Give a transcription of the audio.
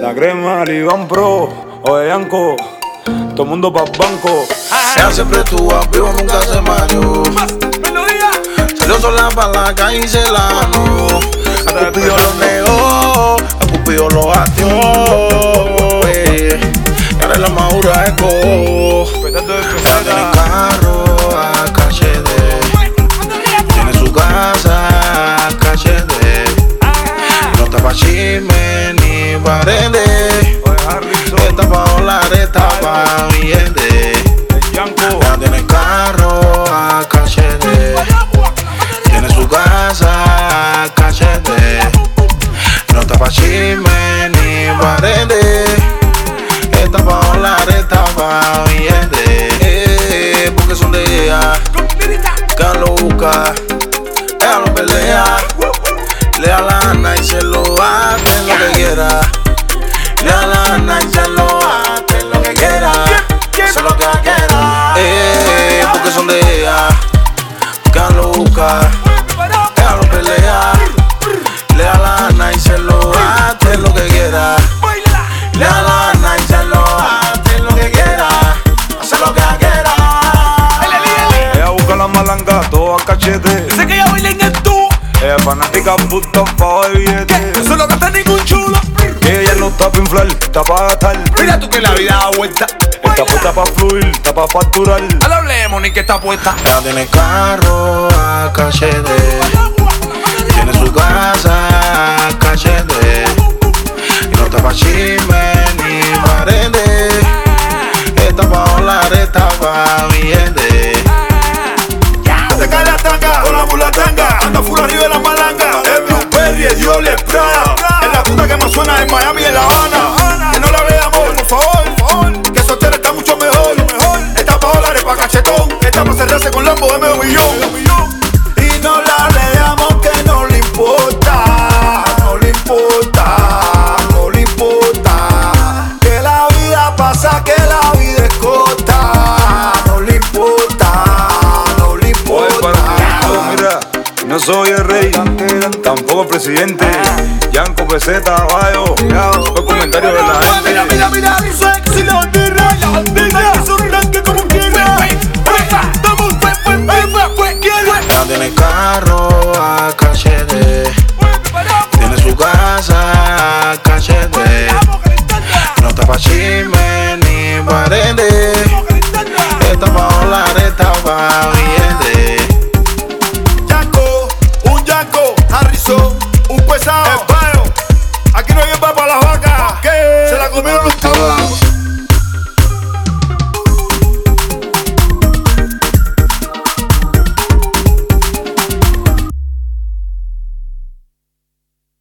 La crema, el Iván Pro, oye Yanko, todo el mundo pa' banco. Ella siempre estuvo vivo, nunca se mareó. Salió sola pa' la calle y se la no. A Cupido lo negó, a Cupido lo batió. Y ahora es la madura de Co. Ella tiene carro a calle de. Tiene su casa a calle de. No está pa' chisme ni pa' rende. Esta pa' volar, esta pa' billete. Ella tiene carro a calle de. Tiene su casa a calle de. No está pa' chisme ni pa' rende. Esta pa' volar, esta pa' billete. Porque son de ella que lo busca, ella lo pelea. Le da la gana y se lo hace lo que quiera. Le da la gana y se lo hace lo que quiera. Eso lo que quiera. Porque son de ella que lo busca, ella lo pelea. Le da la gana y se lo hace lo que quiera. Le da la gana y se lo hace lo que quiera. Hace lo que quiera. Ella busca la malanga, todo a cachete. Dice que ella baila en el tú. Ella es fanática, puta, pa' de billete. Eso no gasta ningún chulo. Ella no está pa' inflar, está pa' gastar. Mira tú que la vida da vuelta. Está puesta pa' fluir, está pa' facturar. No le hablemos ni que está puesta. Ella tiene carro a calle de. Tiene su casa a calle de. Y no está pa' chisme ni pa' rende. Esta pa' volar, esta pa' billete. Se cae la tanga, con la mulatanga. Anda full arriba de la malanga. El Blueberry, el Diole, Prada. Es la puta que más suena en Miami y en La Habana. Que no la veamos, por favor. Que soltera está mucho mejor. Esta pa' dólares, pa' cachetón. Esta pa' cerrarse con Lambo de medio millón. Y no la leamos que no le importa. No le importa. No le importa. Que la vida pasa, que la vida es corta. No le importa. No le Oye, para importa. mira, no soy el rey, tampoco el presidente. Yanko, peseta, bayo, fue comentario de la gente. Mira, sexy la bandera. La bandera que se arranque como quiera. Ella tiene carro a calle de. Tiene su casa a calle de. No está pa' chisme ni pa' rende. Esta pa' volar, esta pa' billete. Un Yanko, Harrison, un pesado. Aquí no hay para las vacas.